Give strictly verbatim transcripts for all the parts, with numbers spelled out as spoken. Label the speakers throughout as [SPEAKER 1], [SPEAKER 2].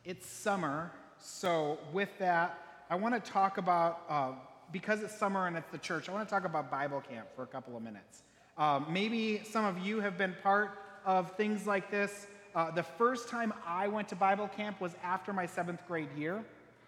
[SPEAKER 1] It's summer, so with that, I want to talk about, uh, because it's summer and it's the church, I want to talk about Bible camp for a couple of minutes. Um, maybe some of you have been part of things like this. Uh, the first time I went to Bible camp was after my seventh grade year.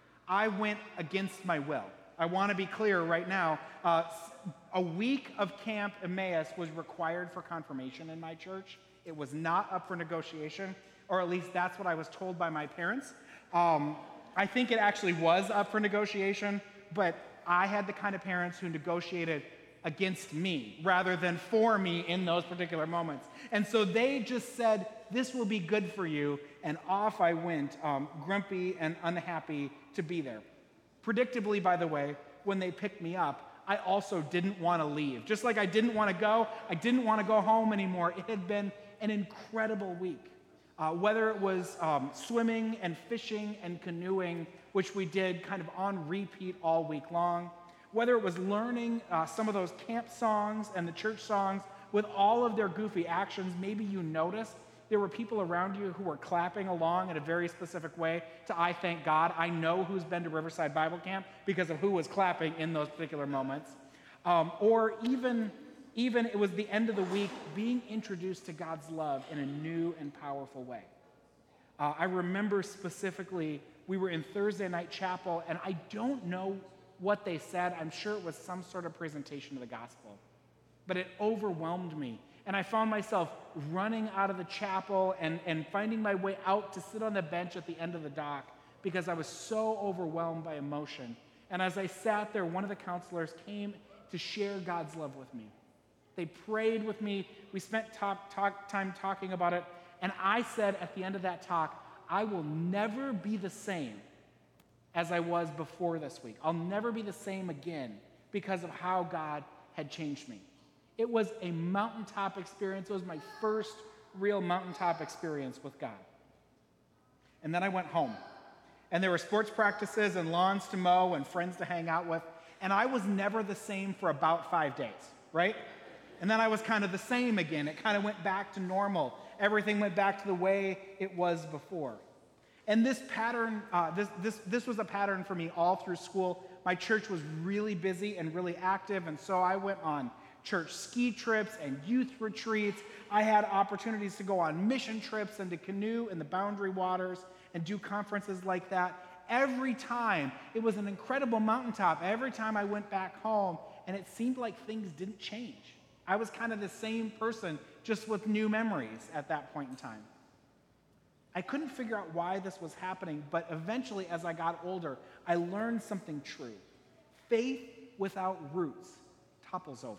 [SPEAKER 1] I went against my will. I want to be clear right now. Uh, a week of Camp Emmaus was required for confirmation in my church. It was not up for negotiation, or at least that's what I was told by my parents. Um, I think it actually was up for negotiation, but I had the kind of parents who negotiated against me rather than for me in those particular moments. And so they just said, this will be good for you, and off I went, um, grumpy and unhappy to be there. Predictably, by the way, when they picked me up, I also didn't want to leave. Just like I didn't want to go, I didn't want to go home anymore. It had been an incredible week. Uh, whether it was um, swimming and fishing and canoeing, which we did kind of on repeat all week long, whether it was learning uh, some of those camp songs and the church songs with all of their goofy actions, maybe you noticed there were people around you who were clapping along in a very specific way to I Thank God. I know who's been to Riverside Bible Camp because of who was clapping in those particular moments. Um, or even, even it was the end of the week, being introduced to God's love in a new and powerful way. Uh, I remember specifically, we were in Thursday night chapel, and I don't know what they said. I'm sure it was some sort of presentation of the gospel. But it overwhelmed me. And I found myself running out of the chapel and, and finding my way out to sit on the bench at the end of the dock because I was so overwhelmed by emotion. And as I sat there, one of the counselors came to share God's love with me. They prayed with me. We spent talk, talk, time talking about it. And I said at the end of that talk, I will never be the same as I was before this week. I'll never be the same again because of how God had changed me. It was a mountaintop experience. It was my first real mountaintop experience with God. And then I went home. And there were sports practices and lawns to mow and friends to hang out with. And I was never the same for about five days, right? And then I was kind of the same again. It kind of went back to normal. Everything went back to the way it was before. And this pattern, uh, this, this, this was a pattern for me all through school. My church was really busy and really active, and so I went on church ski trips and youth retreats. I had opportunities to go on mission trips and to canoe in the Boundary Waters and do conferences like that. Every time, it was an incredible mountaintop. Every time I went back home, and it seemed like things didn't change. I was kind of the same person, just with new memories at that point in time. I couldn't figure out why this was happening, but eventually, as I got older, I learned something true. Faith without roots topples over.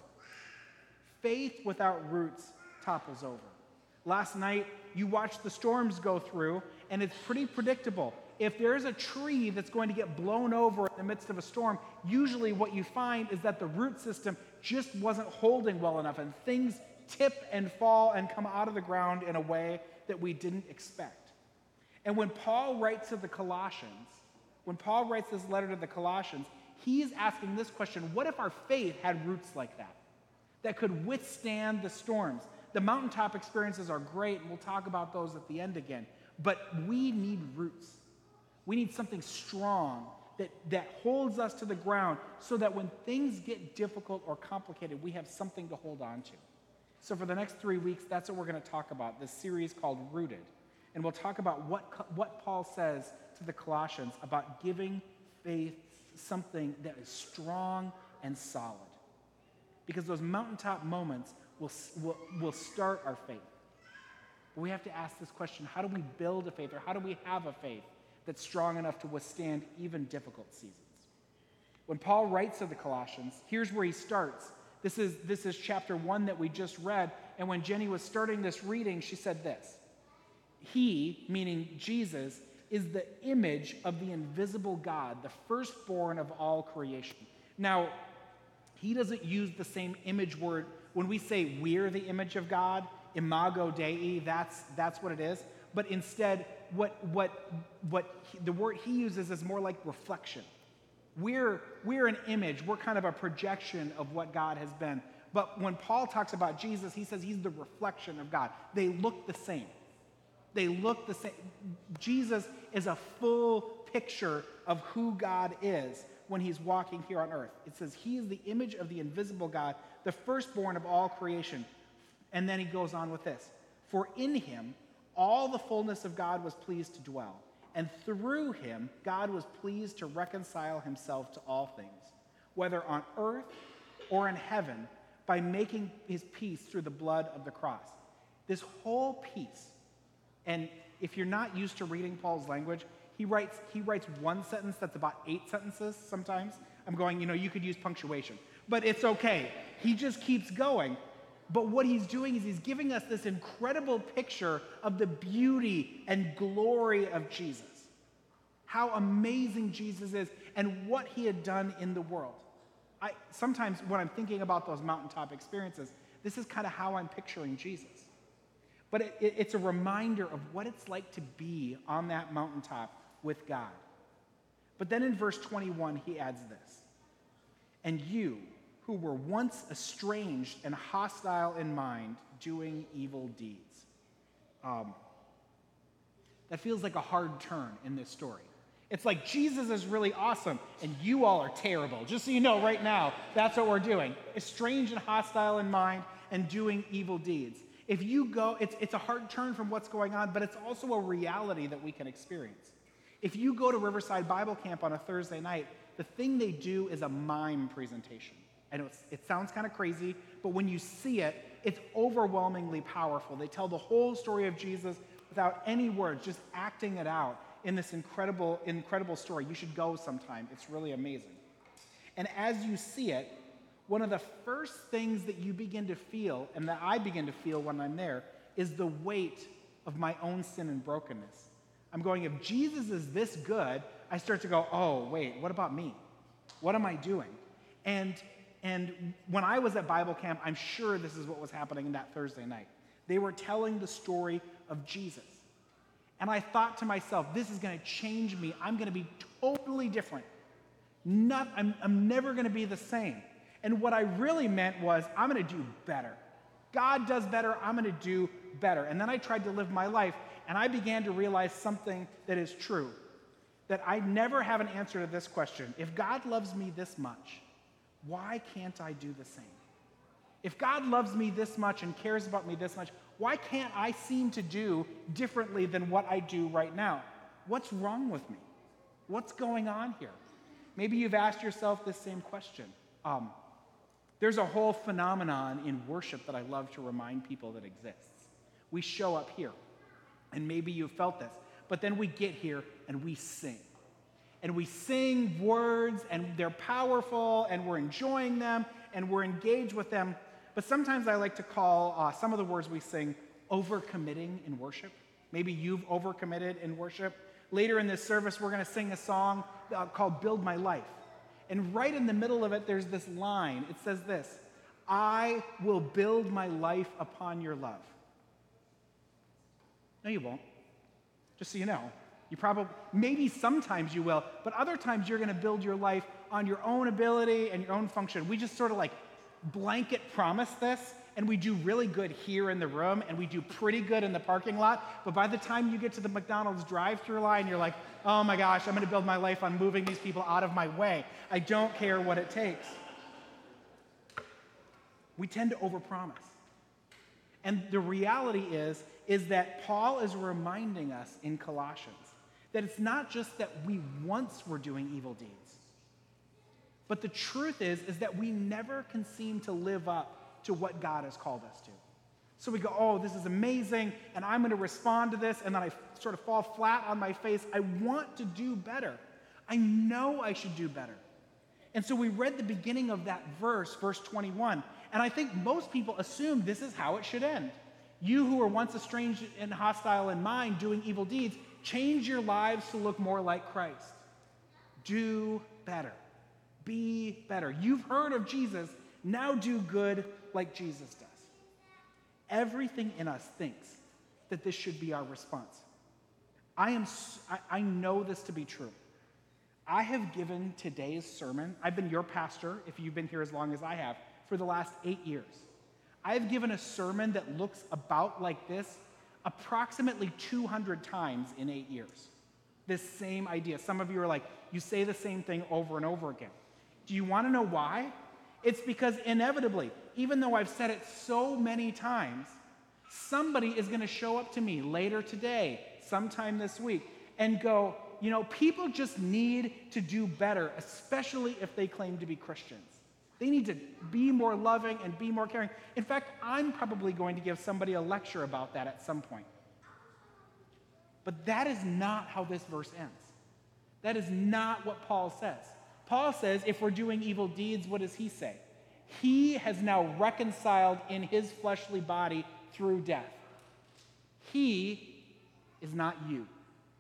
[SPEAKER 1] Faith without roots topples over. Last night, you watched the storms go through, and it's pretty predictable. If there's a tree that's going to get blown over in the midst of a storm, usually what you find is that the root system just wasn't holding well enough, and things tip and fall and come out of the ground in a way that we didn't expect. And when Paul writes to the Colossians, when Paul writes this letter to the Colossians, he's asking this question: what if our faith had roots like that, that could withstand the storms? The mountaintop experiences are great, and we'll talk about those at the end again, but we need roots. We need something strong that, that holds us to the ground so that when things get difficult or complicated, we have something to hold on to. So for the next three weeks, that's what we're going to talk about, this series called Rooted. And we'll talk about what, what Paul says to the Colossians about giving faith something that is strong and solid. Because those mountaintop moments will, will, will start our faith. But we have to ask this question: how do we build a faith, or how do we have a faith that's strong enough to withstand even difficult seasons? When Paul writes to the Colossians, here's where he starts. This is, this is chapter one that we just read, and when Jenny was starting this reading, she said this: He, meaning Jesus, is the image of the invisible God, the firstborn of all creation. Now, he doesn't use the same image word. When we say we're the image of God, imago Dei, that's, that's what it is. But instead, what, what, what he, the word he uses is more like reflection. We're, we're an image. We're kind of a projection of what God has been. But when Paul talks about Jesus, he says he's the reflection of God. They look the same. They look the same. Jesus is a full picture of who God is when he's walking here on earth. It says he is the image of the invisible God, the firstborn of all creation. And then he goes on with this. For in him, all the fullness of God was pleased to dwell. And through him, God was pleased to reconcile himself to all things, whether on earth or in heaven, by making his peace through the blood of the cross. This whole piece, and if you're not used to reading Paul's language, he writes, he writes one sentence that's about eight sentences sometimes. I'm going, you know, you could use punctuation, but it's okay. He just keeps going. But what he's doing is he's giving us this incredible picture of the beauty and glory of Jesus. How amazing Jesus is and what he had done in the world. I, sometimes when I'm thinking about those mountaintop experiences, this is kind of how I'm picturing Jesus. But it, it, it's a reminder of what it's like to be on that mountaintop with God. But then in verse twenty-one, he adds this. And you, who were once estranged and hostile in mind, doing evil deeds. Um, that feels like a hard turn in this story. It's like Jesus is really awesome, and you all are terrible. Just so you know right now, that's what we're doing. Estranged and hostile in mind and doing evil deeds. If you go, it's, it's a hard turn from what's going on, but it's also a reality that we can experience. If you go to Riverside Bible Camp on a Thursday night, the thing they do is a mime presentation. I know it's, it sounds kind of crazy, but when you see it, it's overwhelmingly powerful. They tell the whole story of Jesus without any words, just acting it out in this incredible, incredible story. You should go sometime. It's really amazing. And as you see it, one of the first things that you begin to feel, and that I begin to feel when I'm there, is the weight of my own sin and brokenness. I'm going, if Jesus is this good, I start to go, oh, wait, what about me? What am I doing? And And when I was at Bible camp, I'm sure this is what was happening that Thursday night. They were telling the story of Jesus. And I thought to myself, this is going to change me. I'm going to be totally different. Not, I'm, I'm never going to be the same. And what I really meant was, I'm going to do better. God does better, I'm going to do better. And then I tried to live my life, and I began to realize something that is true. That I never have an answer to this question. If God loves me this much, why can't I do the same? If God loves me this much and cares about me this much, why can't I seem to do differently than what I do right now? What's wrong with me? What's going on here? Maybe you've asked yourself this same question. Um, there's a whole phenomenon in worship that I love to remind people that exists. We show up here, and maybe you've felt this, but then we get here and we sing. And we sing words, and they're powerful, and we're enjoying them, and we're engaged with them. But sometimes I like to call uh, some of the words we sing overcommitting in worship. Maybe you've overcommitted in worship. Later in this service, we're going to sing a song uh, called Build My Life. And right in the middle of it, there's this line. It says this, I will build my life upon your love. No, you won't. Just so you know. You probably, maybe sometimes you will, but other times you're going to build your life on your own ability and your own function. We just sort of like blanket promise this, and we do really good here in the room, and we do pretty good in the parking lot, but by the time you get to the McDonald's drive-thru line, you're like, oh my gosh, I'm going to build my life on moving these people out of my way. I don't care what it takes. We tend to overpromise. And the reality is, is that Paul is reminding us in Colossians that it's not just that we once were doing evil deeds, but the truth is, is that we never can seem to live up to what God has called us to. So we go, oh, this is amazing, and I'm going to respond to this, and then I sort of fall flat on my face. I want to do better. I know I should do better. And so we read the beginning of that verse, verse twenty-one, and I think most people assume this is how it should end. You who were once estranged and hostile in mind, doing evil deeds, change your lives to look more like Christ. Do better. Be better. You've heard of Jesus. Now do good like Jesus does. Everything in us thinks that this should be our response. I am. I know this to be true. I have given today's sermon, I've been your pastor, if you've been here as long as I have, for the last eight years. I've given a sermon that looks about like this approximately two hundred times in eight years. This same idea. Some of you are like, you say the same thing over and over again. Do you want to know why? It's because inevitably, even though I've said it so many times, somebody is going to show up to me later today, sometime this week, and go, you know, people just need to do better, especially if they claim to be Christians. They need to be more loving and be more caring. In fact, I'm probably going to give somebody a lecture about that at some point. But that is not how this verse ends. That is not what Paul says. Paul says, if we're doing evil deeds, what does he say? He has now reconciled in his fleshly body through death. He is not you.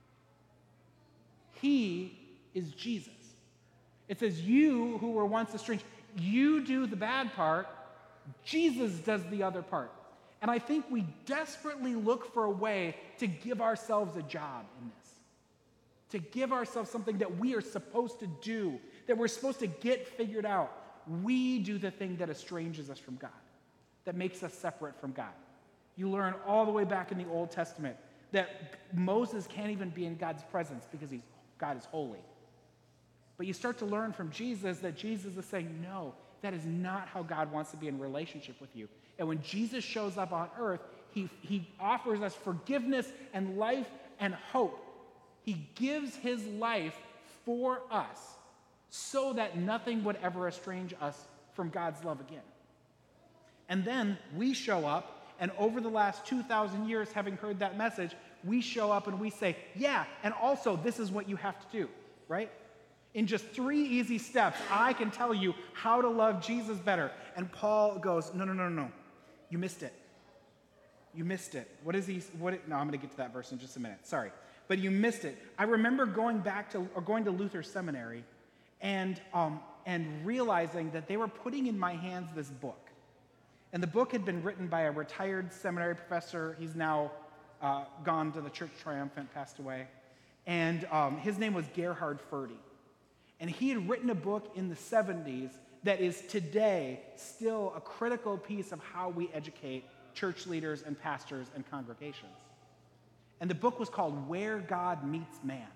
[SPEAKER 1] He is Jesus. It says, you who were once estranged, you do the bad part, Jesus does the other part. And I think we desperately look for a way to give ourselves a job in this, to give ourselves something that we are supposed to do, that we're supposed to get figured out. We do the thing that estranges us from God, that makes us separate from God. You learn all the way back in the Old Testament that Moses can't even be in God's presence because he's, God is holy. But you start to learn from Jesus that Jesus is saying, no, that is not how God wants to be in relationship with you. And when Jesus shows up on earth, he, he offers us forgiveness and life and hope. He gives his life for us so that nothing would ever estrange us from God's love again. And then we show up, and over the last two thousand years, having heard that message, we show up and we say, yeah, and also this is what you have to do, right? In just three easy steps, I can tell you how to love Jesus better. And Paul goes, no, no, no, no, you missed it. You missed it. What is he, what, it, no, I'm going to get to that verse in just a minute, sorry. But you missed it. I remember going back to, or going to Luther Seminary and, um, and realizing that they were putting in my hands this book. And the book had been written by a retired seminary professor. He's now uh, gone to the Church Triumphant, passed away. And um, his name was Gerhard Forde. And he had written a book in the seventies that is today still a critical piece of how we educate church leaders and pastors and congregations. And the book was called Where God Meets Man.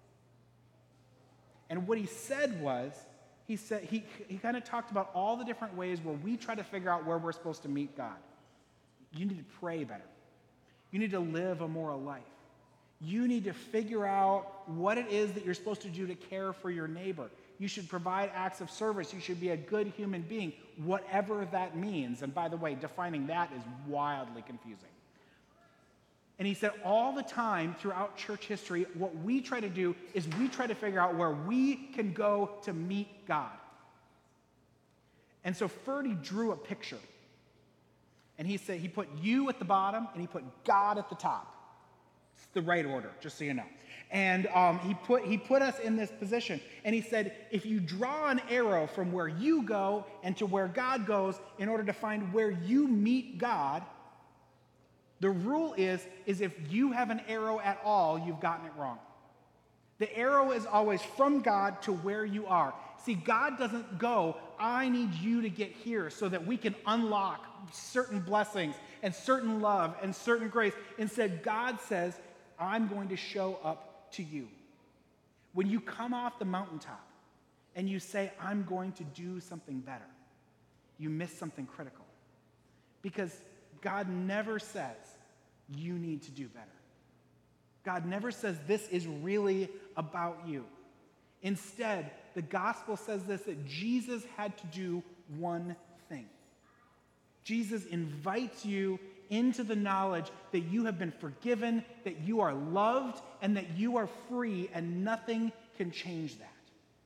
[SPEAKER 1] And what he said was, he said he, he kind of talked about all the different ways where we try to figure out where we're supposed to meet God. You need to pray better. You need to live a moral life. You need to figure out what it is that you're supposed to do to care for your neighbor. You should provide acts of service. You should be a good human being, whatever that means. And by the way, defining that is wildly confusing. And he said all the time throughout church history, what we try to do is we try to figure out where we can go to meet God. And so Forde drew a picture. And he said he put you at the bottom and he put God at the top. It's the right order, just so you know. And um, he put he put us in this position. And he said, if you draw an arrow from where you go and to where God goes in order to find where you meet God, the rule is, is if you have an arrow at all, you've gotten it wrong. The arrow is always from God to where you are. See, God doesn't go, I need you to get here so that we can unlock certain blessings and certain love and certain grace. Instead, God says, I'm going to show up to you. When you come off the mountaintop and you say, I'm going to do something better, you miss something critical. Because God never says, you need to do better. God never says this is really about you. Instead, the gospel says this, that Jesus had to do one thing. Jesus invites you into the knowledge that you have been forgiven, that you are loved, and that you are free, and nothing can change that.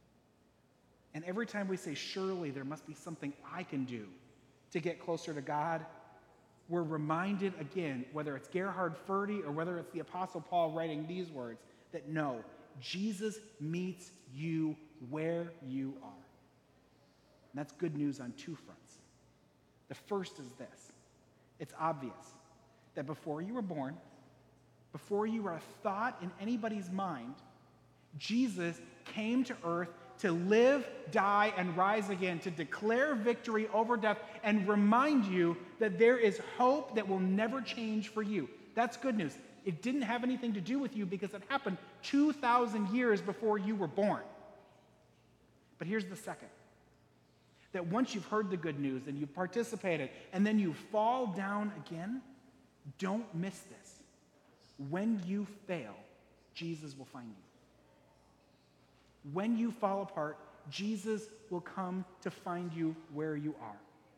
[SPEAKER 1] And every time we say, surely there must be something I can do to get closer to God, we're reminded again, whether it's Gerhard Forde or whether it's the Apostle Paul writing these words, that no, Jesus meets you where you are. And that's good news on two fronts. The first is this. It's obvious that before you were born, before you were a thought in anybody's mind, Jesus came to earth to live, die, and rise again, to declare victory over death and remind you that there is hope that will never change for you. That's good news. It didn't have anything to do with you because it happened two thousand years before you were born. But here's the second. That once you've heard the good news and you've participated and then you fall down again, don't miss this. When you fail, Jesus will find you. When you fall apart, Jesus will come to find you where you are.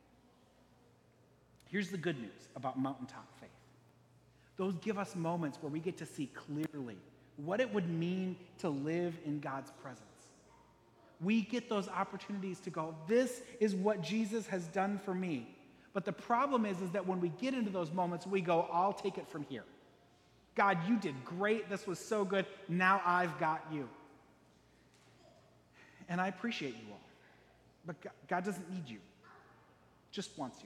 [SPEAKER 1] Here's the good news about mountaintop faith. Those give us moments where we get to see clearly what it would mean to live in God's presence. We get those opportunities to go, this is what Jesus has done for me. But the problem is, is that when we get into those moments, we go, I'll take it from here. God, you did great. This was so good. Now I've got you. And I appreciate you all. But God doesn't need you. Just wants you.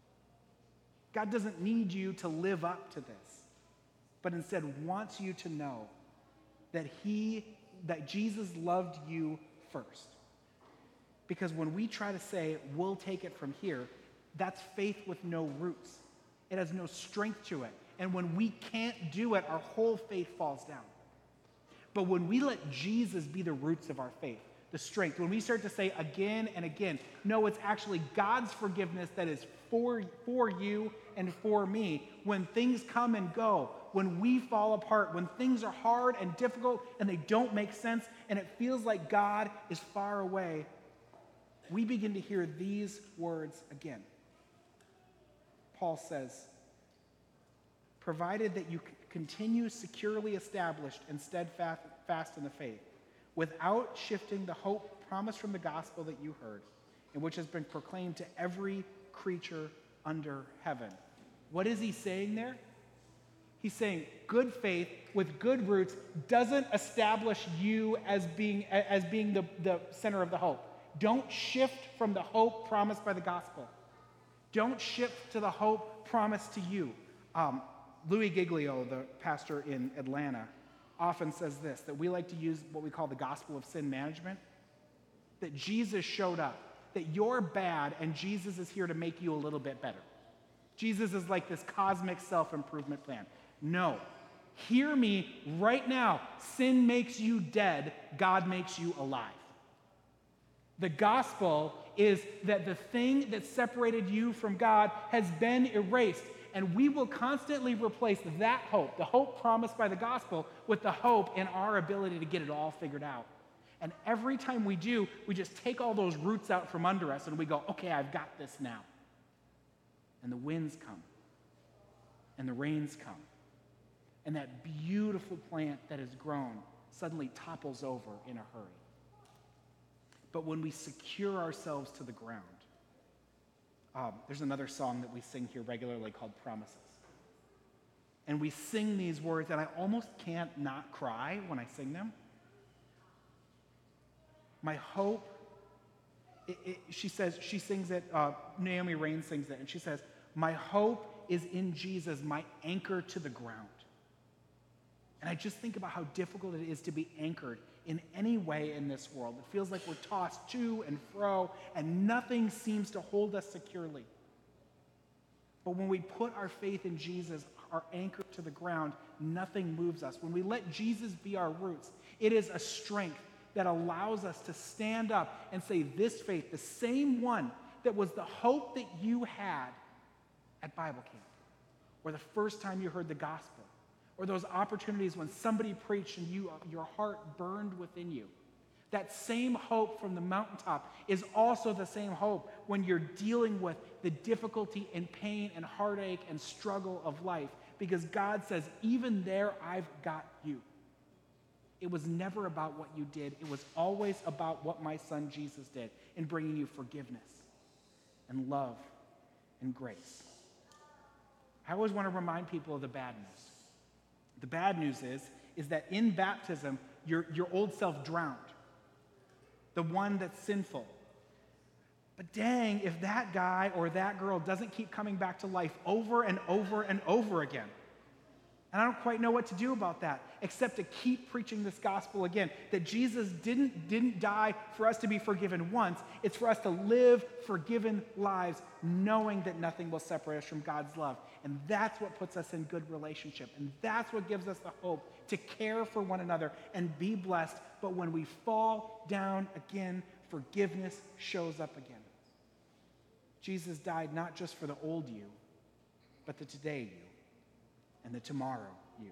[SPEAKER 1] God doesn't need you to live up to this, but instead wants you to know that he, that Jesus loved you first. Because when we try to say, we'll take it from here, that's faith with no roots. It has no strength to it. And when we can't do it, our whole faith falls down. But when we let Jesus be the roots of our faith, the strength, when we start to say again and again, no, it's actually God's forgiveness that is for, for you and for me. When things come and go, when we fall apart, when things are hard and difficult and they don't make sense and it feels like God is far away, we begin to hear these words again. Paul says, provided that you continue securely established and steadfast in the faith, without shifting the hope promised from the gospel that you heard, and which has been proclaimed to every creature under heaven. What is he saying there? He's saying good faith with good roots doesn't establish you as being, as being the, the center of the hope. Don't shift from the hope promised by the gospel. Don't shift to the hope promised to you. Um, Louis Giglio, the pastor in Atlanta, often says this, that we like to use what we call the gospel of sin management, that Jesus showed up, that you're bad and Jesus is here to make you a little bit better. Jesus is like this cosmic self-improvement plan. No, hear me right now. Sin makes you dead. God makes you alive. The gospel is that the thing that separated you from God has been erased. And we will constantly replace that hope, the hope promised by the gospel, with the hope in our ability to get it all figured out. And every time we do, we just take all those roots out from under us and we go, okay, I've got this now. And the winds come. And the rains come. And that beautiful plant that has grown suddenly topples over in a hurry. But when we secure ourselves to the ground, Um, there's another song that we sing here regularly called Promises. And we sing these words, and I almost can't not cry when I sing them. My hope, it, it, she says, she sings it, uh, Naomi Rain sings it, and she says, my hope is in Jesus, my anchor to the ground. And I just think about how difficult it is to be anchored in any way in this world. It feels like we're tossed to and fro, and nothing seems to hold us securely. But when we put our faith in Jesus, our anchor to the ground, nothing moves us. When we let Jesus be our roots, it is a strength that allows us to stand up and say, this faith, the same one that was the hope that you had at Bible camp, or the first time you heard the gospel, or those opportunities when somebody preached and you, your heart burned within you. That same hope from the mountaintop is also the same hope when you're dealing with the difficulty and pain and heartache and struggle of life, because God says, even there, I've got you. It was never about what you did. It was always about what my son Jesus did in bringing you forgiveness and love and grace. I always want to remind people of the bad news. The bad news is, is that in baptism, your, your old self drowned, the one that's sinful. But dang, if that guy or that girl doesn't keep coming back to life over and over and over again, And I don't quite know what to do about that, except to keep preaching this gospel again, that Jesus didn't, didn't die for us to be forgiven once. It's for us to live forgiven lives, knowing that nothing will separate us from God's love. And that's what puts us in good relationship. And that's what gives us the hope to care for one another and be blessed. But when we fall down again, forgiveness shows up again. Jesus died not just for the old you, but the today you. And the tomorrow you.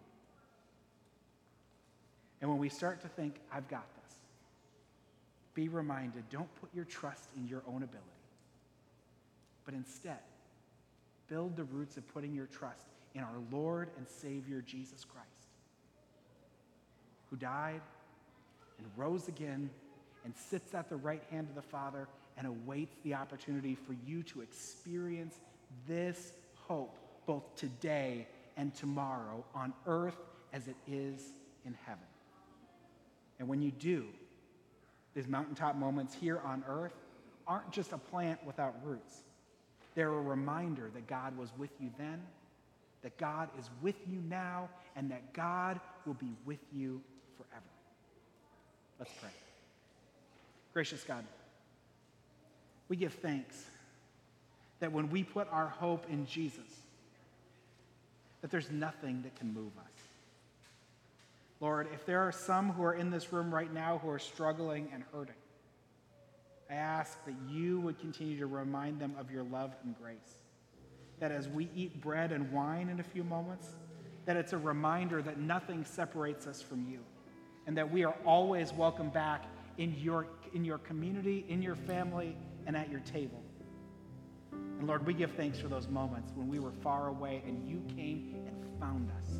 [SPEAKER 1] And when we start to think, I've got this, be reminded, don't put your trust in your own ability, but instead, build the roots of putting your trust in our Lord and Savior, Jesus Christ, who died and rose again and sits at the right hand of the Father and awaits the opportunity for you to experience this hope both today and tomorrow on earth as it is in heaven. And when you do, these mountaintop moments here on earth aren't just a plant without roots. They're a reminder that God was with you then, that God is with you now, and that God will be with you forever. Let's pray. Gracious God, we give thanks that when we put our hope in Jesus, that there's nothing that can move us. Lord, if there are some who are in this room right now who are struggling and hurting, I ask that you would continue to remind them of your love and grace. That as we eat bread and wine in a few moments, that it's a reminder that nothing separates us from you, and that we are always welcome back in your, in your community, in your family, and at your table. And Lord, we give thanks for those moments when we were far away and you came and found us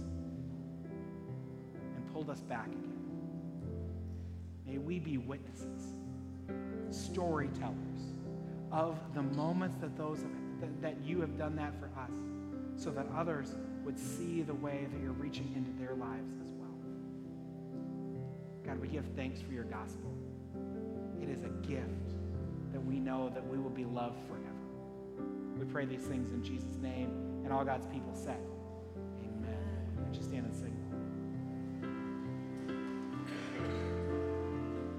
[SPEAKER 1] and pulled us back again. May we be witnesses, storytellers of the moments that those that, that you have done that for us, so that others would see the way that you're reaching into their lives as well. God, we give thanks for your gospel. It is a gift that we know that we will be loved forever. We pray these things in Jesus' name, and all God's people said.